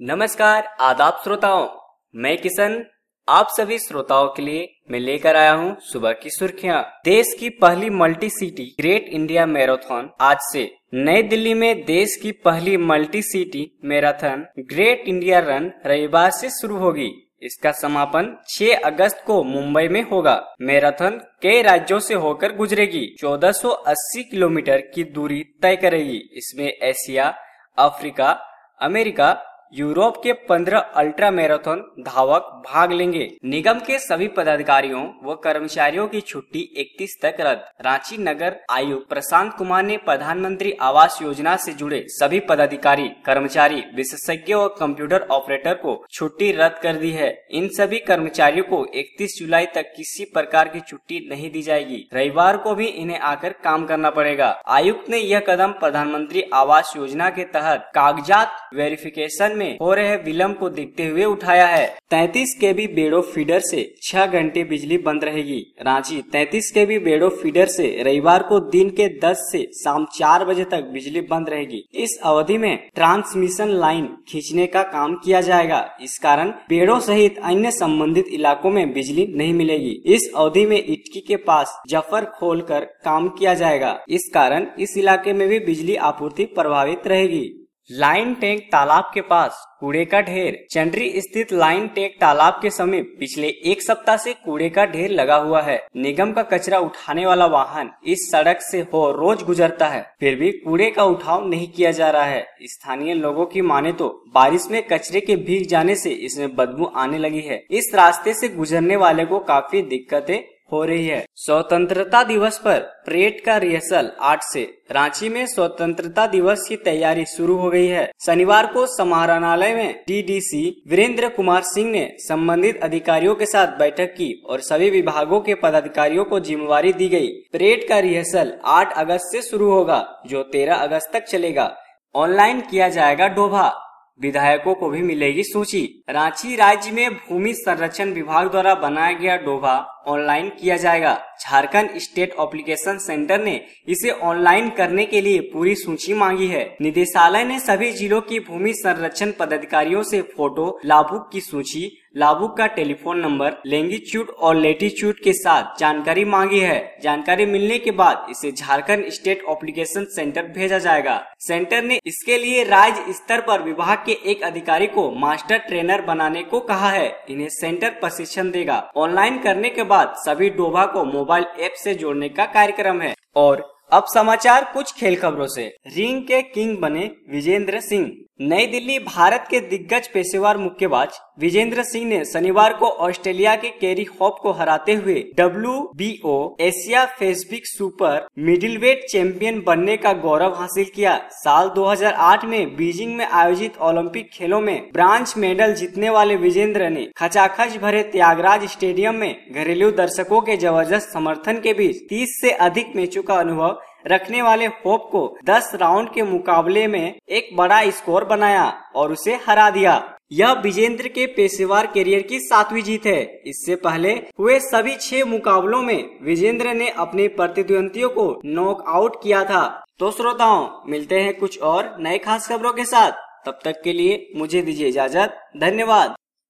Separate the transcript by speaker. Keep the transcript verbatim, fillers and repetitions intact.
Speaker 1: नमस्कार आदाब श्रोताओं, मैं किशन आप सभी श्रोताओं के लिए मैं लेकर आया हूं सुबह की सुर्खियां। देश की पहली multi city great India marathon आज से नई दिल्ली में देश की पहली multi city marathon great India run रविवार से शुरू होगी। इसका समापन छह अगस्त को मुंबई में होगा। मैराथन कई राज्यों से होकर गुजरेगी, चौदह सौ अस्सी किलोमीटर की दूरी तय करेगी। इसमें एशिया, अफ्रीका, अमेरिका, यूरोप के पंद्रह अल्ट्रा मैराथन धावक भाग लेंगे। निगम के सभी पदाधिकारियों व कर्मचारियों की छुट्टी इकतीस तक रद्द। रांची नगर आयुक्त प्रशांत कुमार ने प्रधानमंत्री आवास योजना से जुड़े सभी पदाधिकारी, कर्मचारी, विशेषज्ञ व कंप्यूटर ऑपरेटर को छुट्टी रद्द कर दी है। इन सभी कर्मचारियों को इकतीस जुलाई तक किसी प्रकार की छुट्टी नहीं दी जाएगी। रविवार को भी इन्हें आकर काम करना पड़ेगा। आयुक्त ने यह कदम प्रधानमंत्री आवास योजना के तहत कागजात वेरिफिकेशन में हो रहे विलंब को देखते हुए उठाया है। तैंतीस केवी बेड़ो फीडर से छह घंटे बिजली बंद रहेगी। रांची तैंतीस केवी बेड़ो फीडर से रविवार को दिन के दस से शाम चार बजे तक बिजली बंद रहेगी। इस अवधि में ट्रांसमिशन लाइन खींचने का काम किया जाएगा। इस कारण बेड़ो सहित अन्य संबंधित इलाकों में बिजली नहीं मिलेगी। इस अवधि में इटकी के पास जफर खोलकर काम किया जाएगा। इस कारण इस इलाके में भी बिजली आपूर्ति प्रभावित रहेगी। लाइन टैंक तालाब के पास कूड़े का ढेर। चंडरी स्थित लाइन टैंक तालाब के समीप पिछले एक सप्ताह से कूड़े का ढेर लगा हुआ है। निगम का कचरा उठाने वाला वाहन इस सड़क से हो रोज गुजरता है, फिर भी कूड़े का उठाव नहीं किया जा रहा है। स्थानीय लोगों की माने तो बारिश में कचरे के भीग जाने से इसमें बदबू आने लगी है। इस रास्ते से गुजरने वाले को काफी दिक्कतें हो रही है। स्वतंत्रता दिवस पर परेड का रिहर्सल आज से। रांची में स्वतंत्रता दिवस की तैयारी शुरू हो गई है। शनिवार को समाहरणालय में डीडीसी वीरेंद्र कुमार सिंह ने संबंधित अधिकारियों के साथ बैठक की और सभी विभागों के पदाधिकारियों को जिम्मेवारी दी गई। परेड का रिहर्सल आठ अगस्त से शुरू होगा, जो तेरह अगस्त तक चलेगा। ऑनलाइन किया जाएगा डोभा, विधायकों को भी मिलेगी सूची। रांची राज्य में भूमि संरक्षण विभाग द्वारा बनाया गया डोभा ऑनलाइन किया जाएगा। झारखंड स्टेट एप्लीकेशन सेंटर ने इसे ऑनलाइन करने के लिए पूरी सूची मांगी है। निदेशालय ने सभी जिलों की भूमि संरक्षण पदाधिकारियों से फोटो, लाभुक की सूची, लाभुक का टेलीफोन नंबर, लैंगिट्यूड और लेटीट्यूड के साथ जानकारी मांगी है। जानकारी मिलने के बाद इसे झारखंड स्टेट एप्लीकेशन सेंटर भेजा जाएगा। सेंटर ने इसके लिए राज्य स्तर पर विभाग के एक अधिकारी को मास्टर ट्रेनर बनाने को कहा है। इन्हें सेंटर प्रशिक्षण देगा। ऑनलाइन करने के बाद सभी डोभा को मोबाइल ऐप से जोड़ने का कार्यक्रम है। और अब समाचार कुछ खेल खबरों से। रिंग के किंग बने विजेंद्र सिंह। नई दिल्ली भारत के दिग्गज पेशेवर मुक्केबाज विजेंद्र सिंह ने शनिवार को ऑस्ट्रेलिया के कैरी होप को हराते हुए W B O Asia Pacific super middleweight champion बनने का गौरव हासिल किया। साल दो हज़ार आठ में बीजिंग में आयोजित ओलंपिक खेलों में ब्रांज मेडल जीतने वाले विजेंद्र ने खचाखच भरे त्यागराज स्टेडियम में घरेलू दर्शकों के जबरदस्त समर्थन के बीच तीस से अधिक मैचों का अनुभव रखने वाले होप को दस राउंड के मुकाबले में एक बड़ा स्कोर बनाया और उसे हरा दिया। यह विजेंद्र के पेशेवर करियर की सातवीं जीत है। इससे पहले हुए सभी छह मुकाबलों में विजेंद्र ने अपने प्रतिद्वंदियों को नॉक आउट किया था। तो श्रोताओं, मिलते हैं कुछ और नए खास खबरों के साथ। तब तक के लिए मुझे दीजिए इजाजत। धन्यवाद।